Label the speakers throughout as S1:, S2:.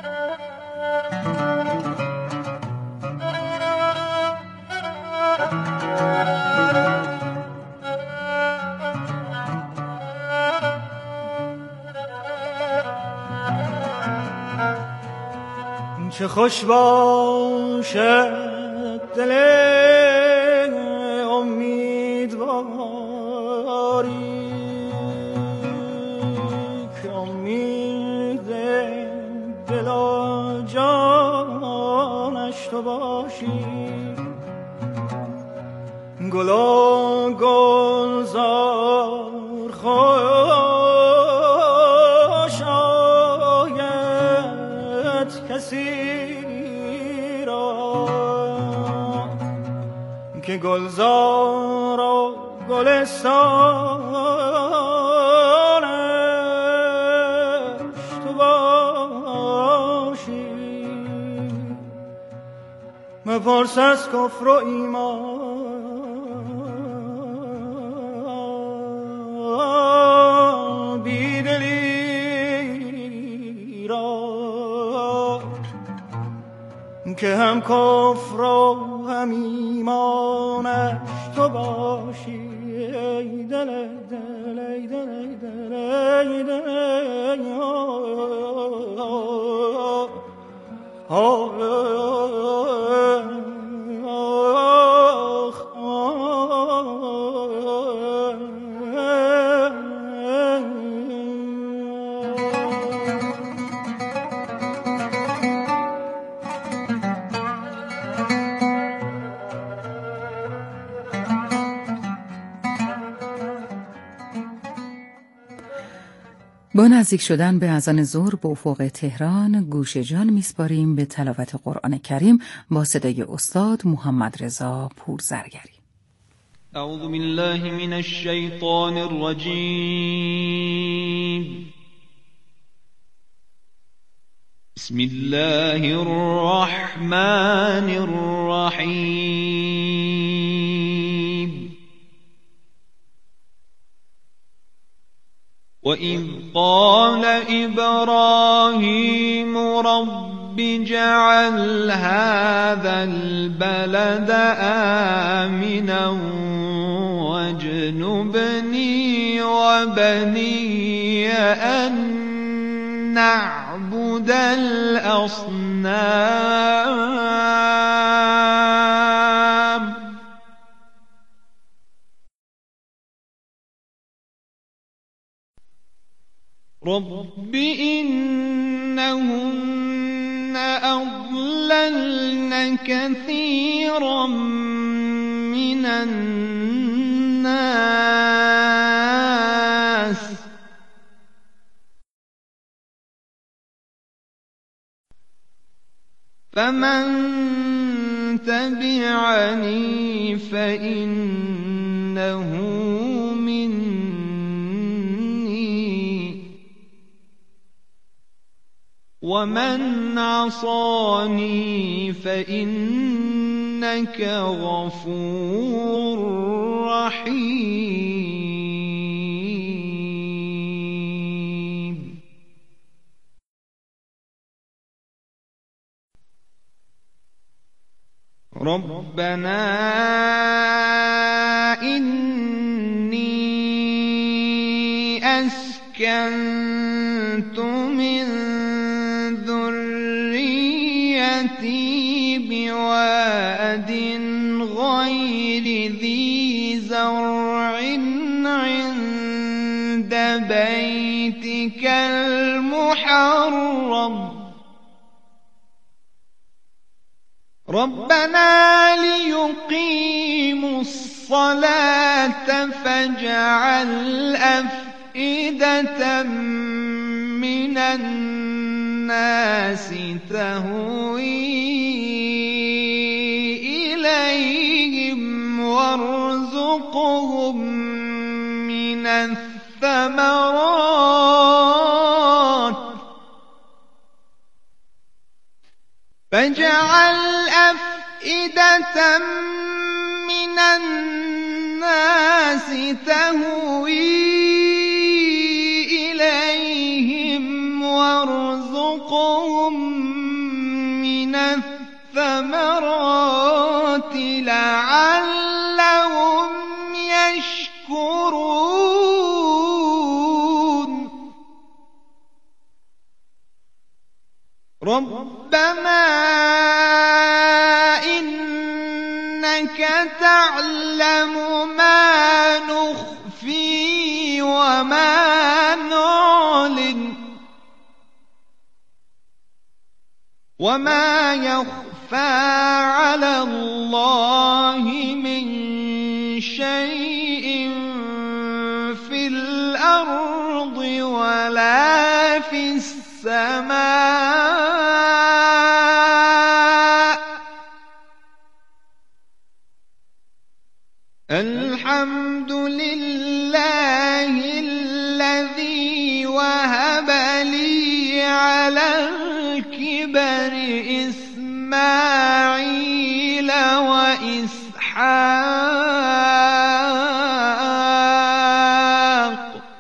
S1: چه خوش باشد دل امیدواری که امید دل و جانش تو باشی. گل و گلزار خوش آید کسی که گلزار و گلستانش تو باشی. مپرس از کفر و ایمان بیدلی را که هم کفر و هم ایمانش تو باشی. ای دل دل ای دل ای دل ای دل
S2: با نزدیک شدن به اذان ظهر به افق تهران گوش جان میسپاریم به تلاوت قرآن کریم با صدای استاد محمد رضا پورزرگری.
S3: اعوذ بالله من الشیطان الرجیم. بسم الله الرحمن الرحیم. وَإِذْ قَالَ إِبْرَاهِيمُ رَبِّ اجْعَلْ هَذَا الْبَلَدَ آمِنًا وَاجْنُبْنِي وَبَنِيَّ أَن نَّعْبُدَ الْأَصْنَامَ. رب إنهن أضللن كثيرا من الناس فمن تبعني فإنه ومن عصاني فإنك غفور رحيم. ربنا إني أسكنت من بواد غير ذي زرع عند بيتك المحرم ربنا ليقيموا الصلاة فاجعل أفئدة من الناس تهوي إليهم وارزقهم من الثمرات فاجعل أفئدة من الناس تهوي إليهم وارزقهم وارزقهم من الثمرات لعلهم يشكرون ربنا إنك تعلم ما نخفي وما نعلن وما يخفى على الله من شيء في الأرض ولا في السماء الحمد لله الذي وهب لي على الكبر إسماعيل وإسحاق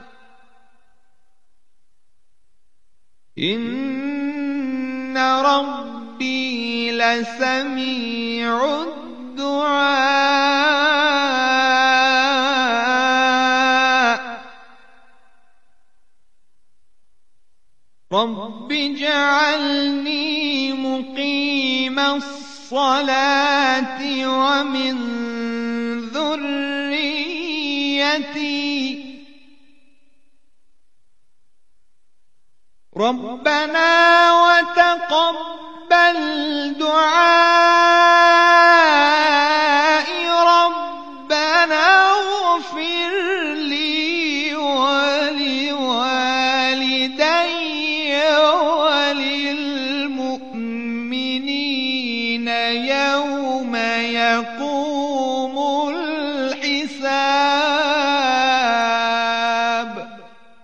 S3: إن ربي لسميع الدعاء رب اجعلني مقيم الصلاة ومن ذريتي ربنا وتقبل دعائي ربنا اغفر لي ولوالدي وللمؤمنين يوم يقوم الحساب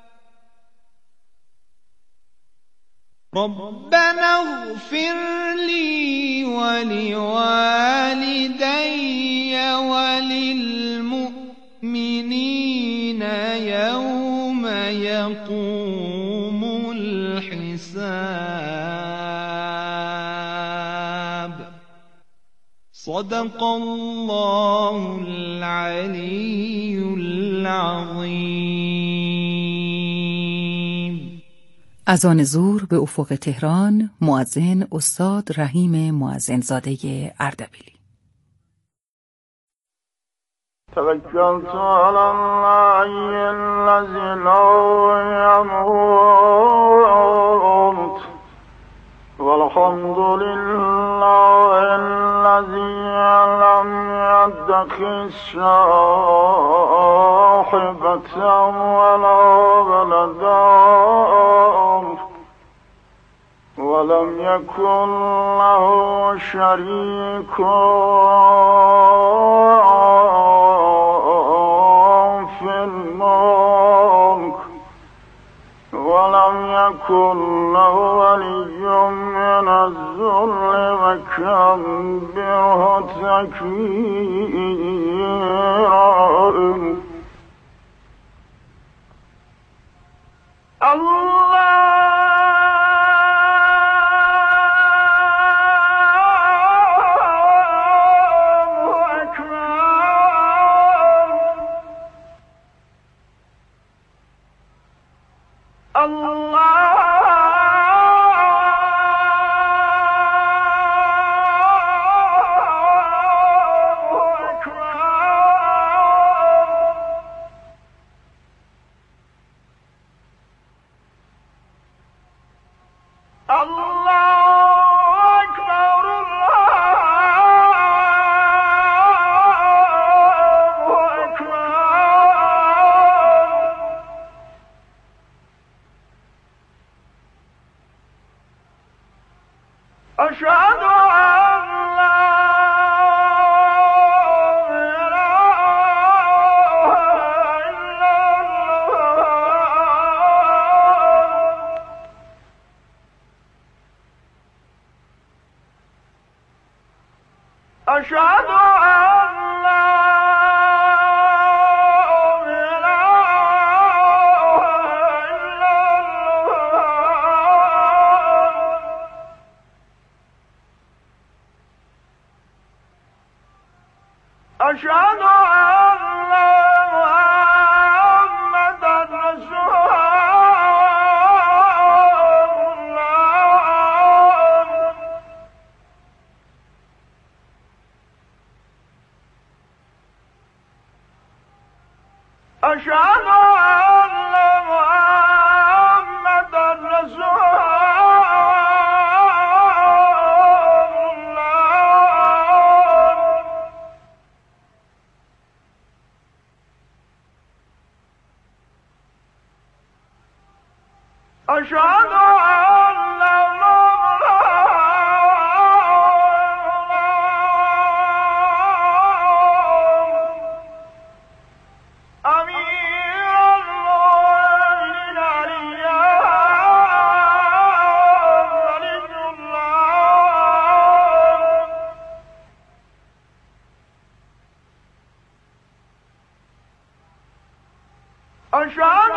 S3: ربنا اغفر لي ولوالدي وللمؤمنين يوم يقوم الحساب صدق الله العلي العظيم.
S2: اذان ظهر به افق تهران، مؤذن استاد رحیم مؤذنزاده اردبیلی.
S1: توکلت علی الله الذی لا یموت والحمد لله الذی لم يتخذ صاحبة ولا ولدا ولم يكن له شريك في الملك ولم يكن له ولي من الذل وكبره تكبيرا. أشهد أن لا إله إلا الله. أشهد أن لا إله إلا الله. أشهد أن لا محمدا رسول الله أشهد أن محمدا رسول أشهد أن أمير المؤمنين علي الله أشهد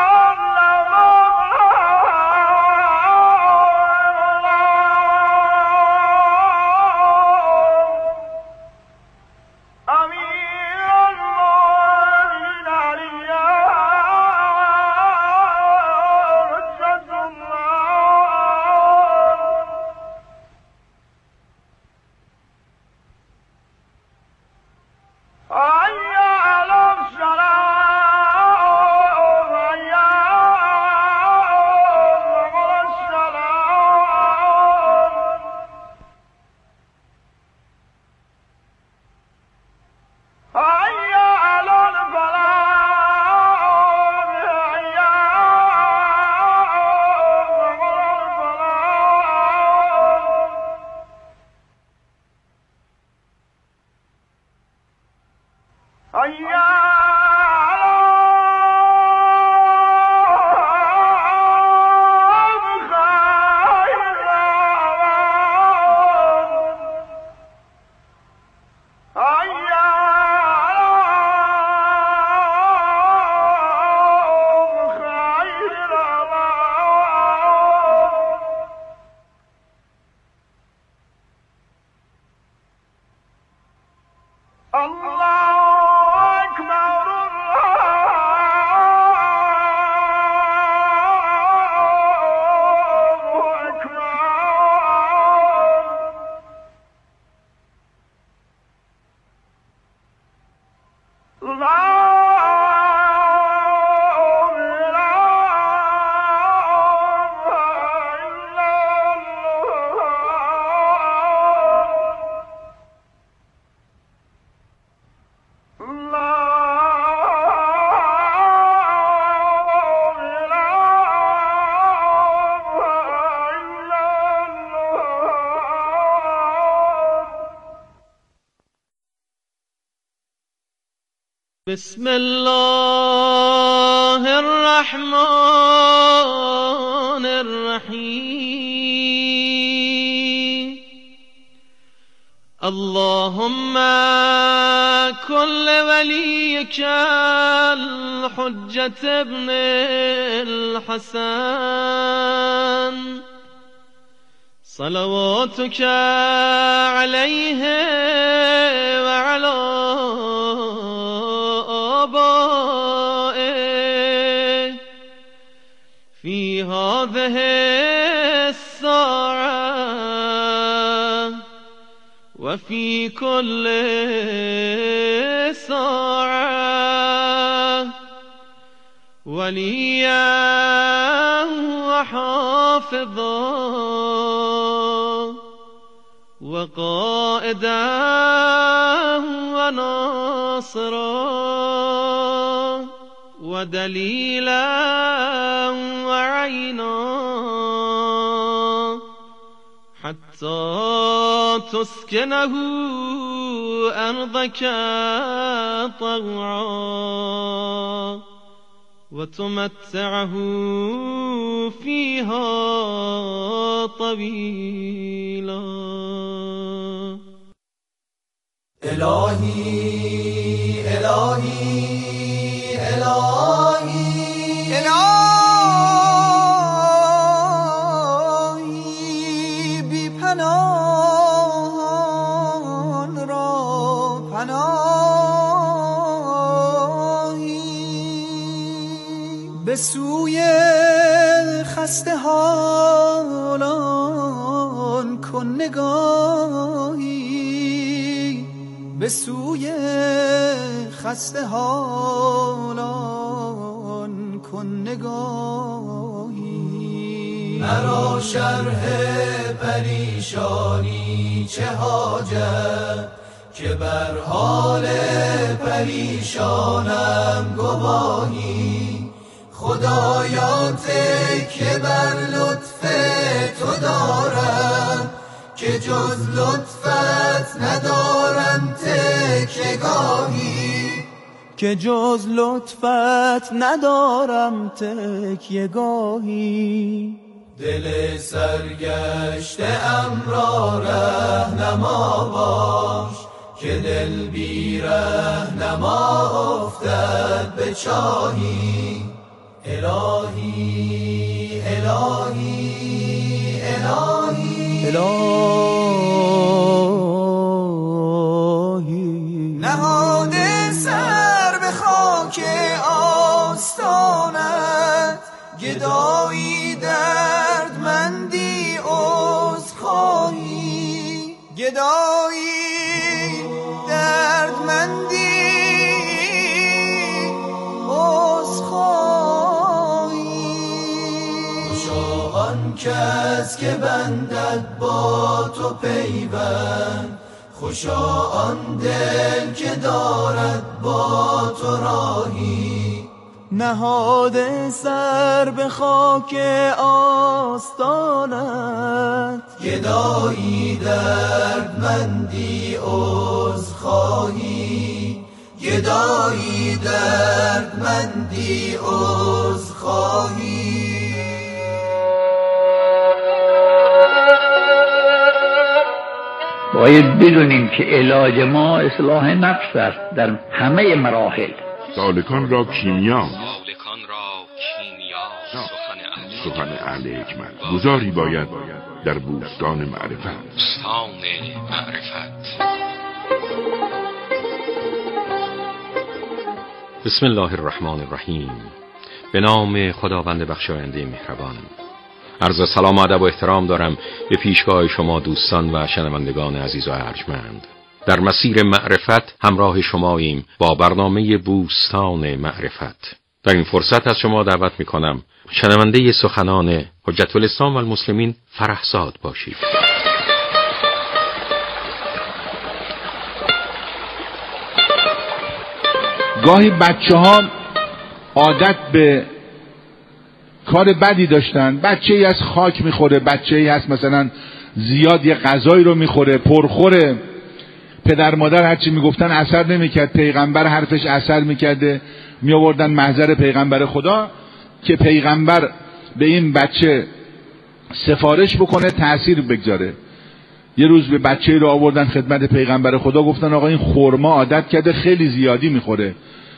S3: بسم الله الرحمن الرحيم اللهم كن لوليك الحجة ابن الحسن صلواتك عليه وعلى آبائه في هذه الساعة وفي كل ساعة وليا وحافظا وقائدا وناصرا ودليلا وعينا حتى تسكنه أرضك طوعا وتمتعه فيها طويلا.
S4: إلهي إلهي إلهي إلهي بی پناهان را پناه کن نگاهی به سوی خسته حالان کن نگاهی مرا شرح پریشانی چه حاجت که بر حال پریشانم گواهی خدایا تکیه بر لطف تو دارم که جز لطفت ندارم تکیه‌گاهی که جز لطفت ندارم تکیه‌گاهی دل سرگشته ام را رهنما باش که دل بی رهنما افتد به چاهی الهی الهی الهی الهی نهاده سر به خاک آستانت گدایی دردمندی عذرخواهی گدایی دردمندی عذرخواهی خوشا آن کس که بندد با تو پیوند خوشا آن دل که دارد با تو راهی نهاده سر به خاک آستانت گدایی دردمندی عذرخواهی گدایی دردمندی عذرخواهی
S5: باید بدونیم که علاج ما اصلاح نفس است در همه مراحل.
S6: سالکان را کیمیا سخن اهل حکمت گذاری باید در بوستان معرفت.
S7: بسم الله الرحمن الرحیم. به نام خداوند بخشاینده مهربان. عرض سلام و ادب و احترام دارم به پیشگاه شما دوستان و شنوندگان عزیز و ارجمند. در مسیر معرفت همراه شماییم با برنامه بوستان معرفت. در این فرصت از شما دعوت میکنم شنونده سخنان حجت الاسلام و المسلمین فرحزاد باشید.
S8: گاهی بچه ها عادت به کار بدی داشتن. بچه‌ای از خاک میخوره، بچه‌ای هست مثلا زیاد یه غذایی رو میخوره، پرخوره، پدر مادر هرچی میگفتن اثر نمیکرد، پیغمبر حرفش اثر میکرده، میآوردن محضر پیغمبر خدا که پیغمبر به این بچه سفارش بکنه، تأثیر بگذاره. یه روز به بچه‌ای رو آوردن خدمت پیغمبر خدا، گفتن آقا این خرما عادت کرده خیلی زیادی میخوره،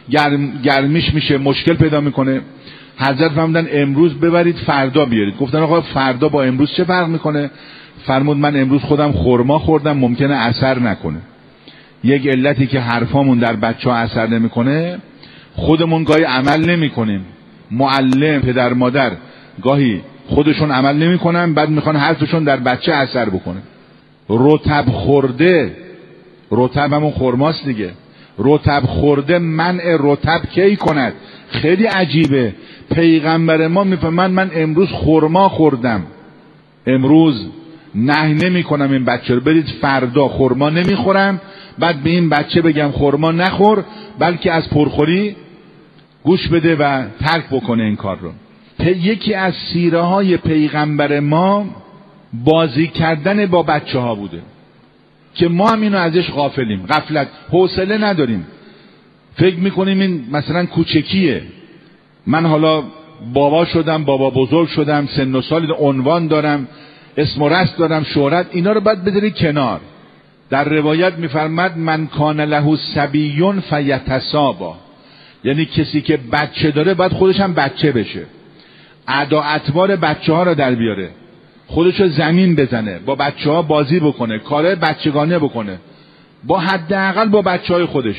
S8: گرمیش میشه، مشکل پیدا میکنه. حضرت فرمودن امروز ببرید فردا بیارید. گفتن آقا فردا با امروز چه فرق میکنه؟ فرمود من امروز خودم خرما خوردم، ممکنه اثر نکنه. یک علتی که حرفامون در بچه‌ها اثر نمیکنه، خودمون گاهی عمل نمیکنیم. معلم، پدر مادر گاهی خودشون عمل نمیکنن، بعد میخوان حرفشون در بچه اثر بکنه. رطب خورده، رطب همون خرماست دیگه، رطب خورده منع رطب کی کند؟ خیلی عجیبه. پیغمبر ما میفهمن من امروز خرما خوردم، امروز نهی نمی کنم این بچه رو برید فردا خرما نمیخورم، بعد به این بچه بگم خرما نخور، بلکه از پرخوری گوش بده و ترک بکنه این کار رو. یکی از سیره های پیغمبر ما بازی کردن با بچه ها بوده که ما هم اینو ازش غافلیم، غفلت، حوصله نداریم، فکر میکنیم این مثلا کوچکیه، من حالا بابا شدم، بابا بزرگ شدم، سن و سال، عنوان دارم، اسم و رسم دارم، شهرت، اینا رو باید بذاری کنار. در روایت میفرماد من کان له صبی فیتسابا، یعنی کسی که بچه داره باید خودش هم بچه بشه، ادا اطوار بچه ها رو در بیاره، خودش رو زمین بزنه، با بچه ها بازی بکنه، کارهای بچگانه بکنه، با حداقل با بچه های خودش.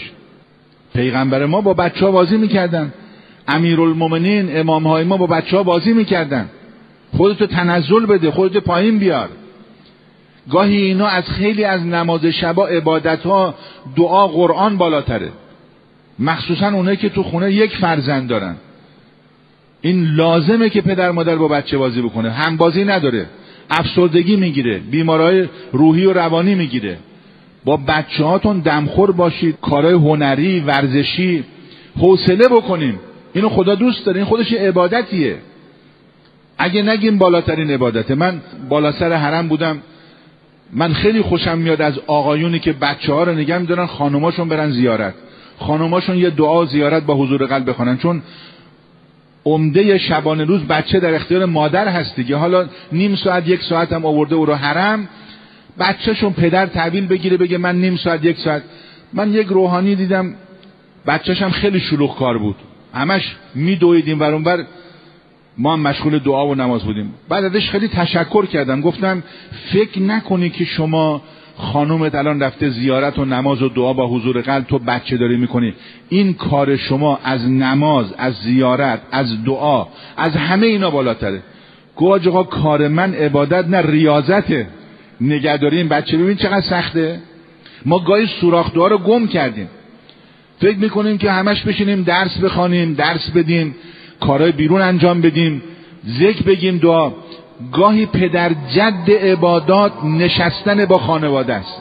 S8: پیغمبر ما با بچه ها بازی میکردن، امیرالمومنین امام های ما با بچه ها بازی میکردن. خودتو تنزل بده، خودتو پایین بیار. گاهی اینا از خیلی از نماز شبا، عبادتها، دعا، قرآن بالاتره. مخصوصا اونایی که تو خونه یک فرزند دارن، این لازمه که پدر مادر با بچه بازی بکنه. هم بازی نداره، افسردگی میگیره، بیماری‌های روحی و روانی میگیره. با بچه هاتون دمخور باشید، کارهای هنری، ورزشی حوصله بکنیم. اینو خدا دوست داره، این خودش عبادتیه. اگه نگیم بالاترین عبادته. من بالا سر حرم بودم، من خیلی خوشم میاد از آقایونی که بچه ها رو نگه میدارن، خانوماشون برن زیارت، خانوماشون یه دعا زیارت با حضور قلب بخونن، چون عمده شبانه روز بچه در اختیار مادر هست دیگه. حالا نیم ساعت یک ساعت هم آورده او رو حرم، بچه‌شون پدر تحویل بگیره بگه من نیم ساعت یک ساعت. من یک روحانی دیدم بچه‌ش هم خیلی شلوغ کار بود، همش میدویدیم ور اون ور، ما هم مشغول دعا و نماز بودیم. بعد ازش خیلی تشکر کردم، گفتم فکر نکنی که شما خانومت الان رفته زیارت و نماز و دعا با حضور قلب، تو بچه داری میکنی. این کار شما از نماز، از زیارت، از دعا، از همه اینا بالاتره. گویا آقا کار من عبادت نه ریاضته، نگهداری این بچه. ببین چقدر سخته. ما گاهی سوراخ دعا رو گم کردیم، فکر میکنیم که همش بشینیم درس بخوانیم، درس بدیم، کارهای بیرون انجام بدیم، ذکر بگیم، دعا. گاهی پدر جد عبادات نشستن با خانواده است.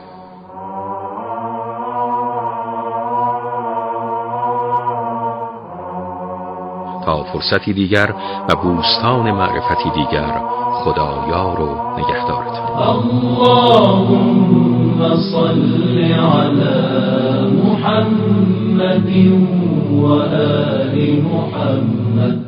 S7: تا فرصتی دیگر و بوستان معرفتی دیگر، خدایار و نگهدارتان.
S4: اللهم صل على محمد و آل محمد.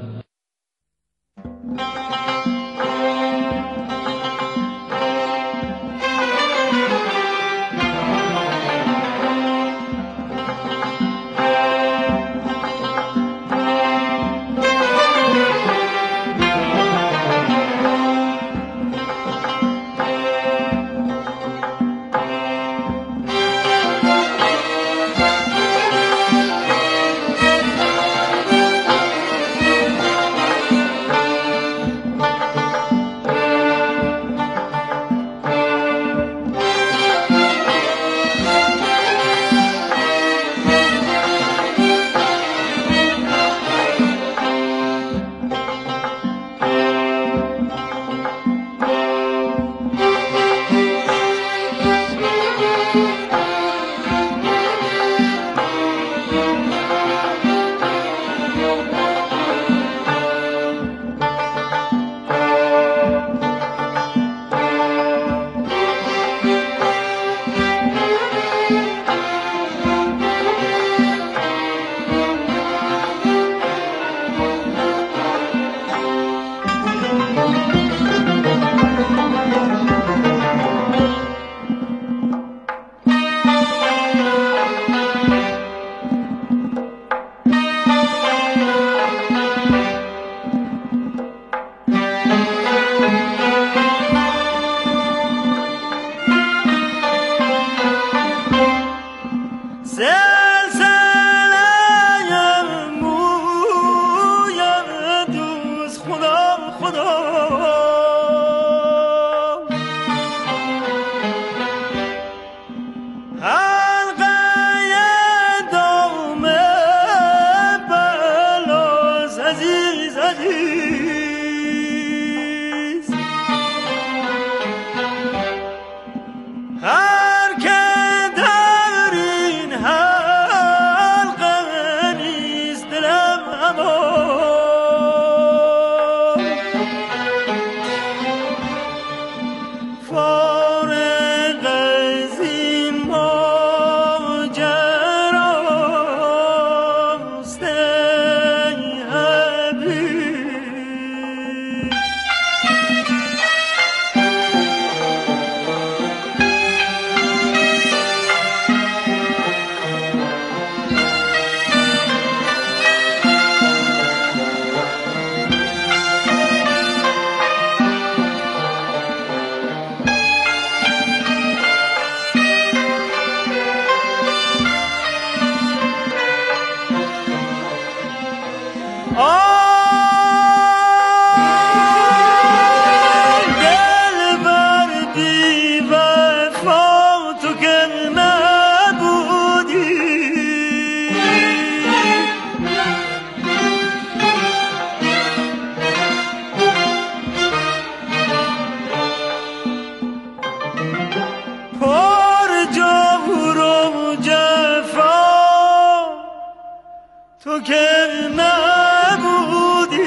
S9: که نبودی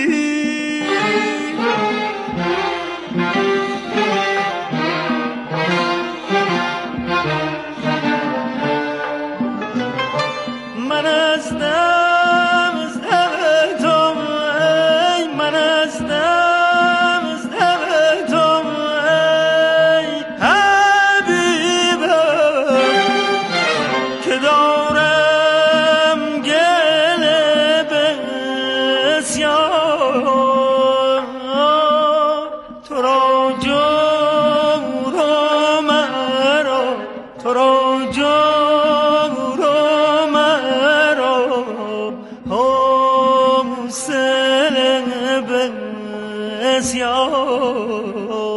S9: من از دم از دم تو ای من از دم از دم تو ای حبیبم که دارم گله بسیار تو را جور و مرا تو را جور و مرا حوصله بسیار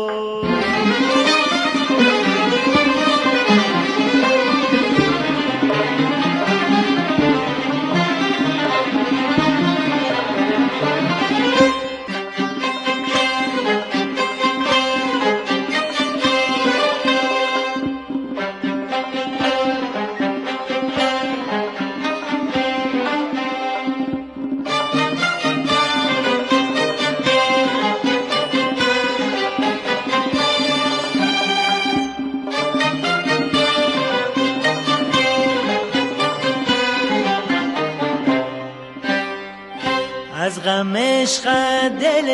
S9: از غم عشق دل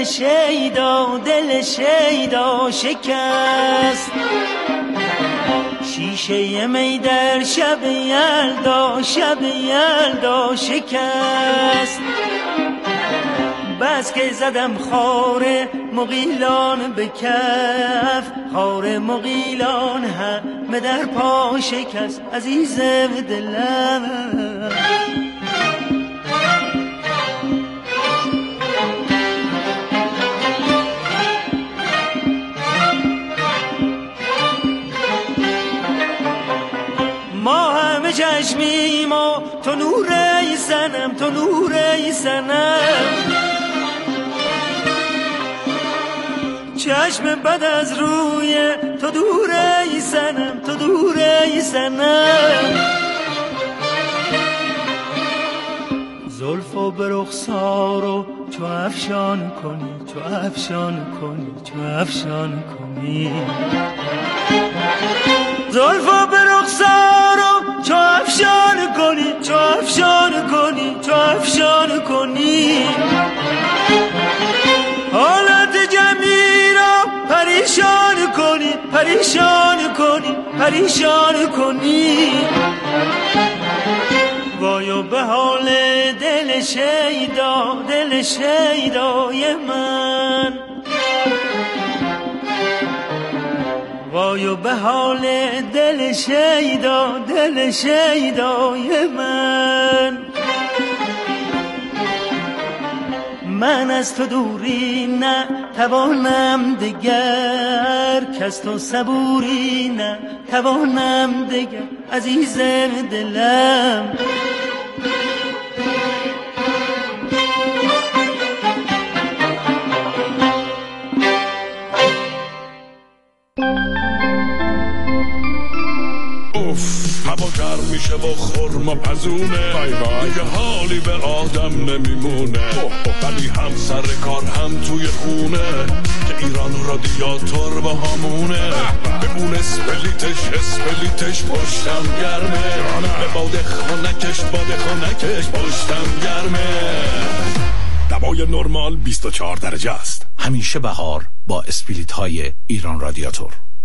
S9: شیدا شکست شیشه می در شب یلدا شکست بس که زدم خار مغیلان به کف خار مغیلان همه در پا شکست عزیز دلم ما همه چشمیم و تو نوری سنم تو نوری سنم چشم بد از روی تو دوری سنم تو دوری سنم زلفو به رخسار و چو افشان کنی چو افشان کنی چو افشان کنی زلفو به رخسار و چو افشان کنی چو افشان کنی چو افشان کنی حالت جمعی را پریشان کنی پریشان کنی پریشان کنی وایو به حال دل شیدای من وایو به حال دل شیدای من از تو دوری نه توانم دگر کس تو صبوری نه توانم دگر عزیز دلم
S6: هوا گرم میشه و خرما پزونه دیگه حالی به آدم نمیمونه ولی هم سر کار هم توی خونه که ایران رادیاتور با همونه به اون اسپلیتش پشتم گرمه به باد خانکش پشتم گرمه دوای نرمال 24 درجه است همیشه بهار با اسپلیت های ایران رادیاتور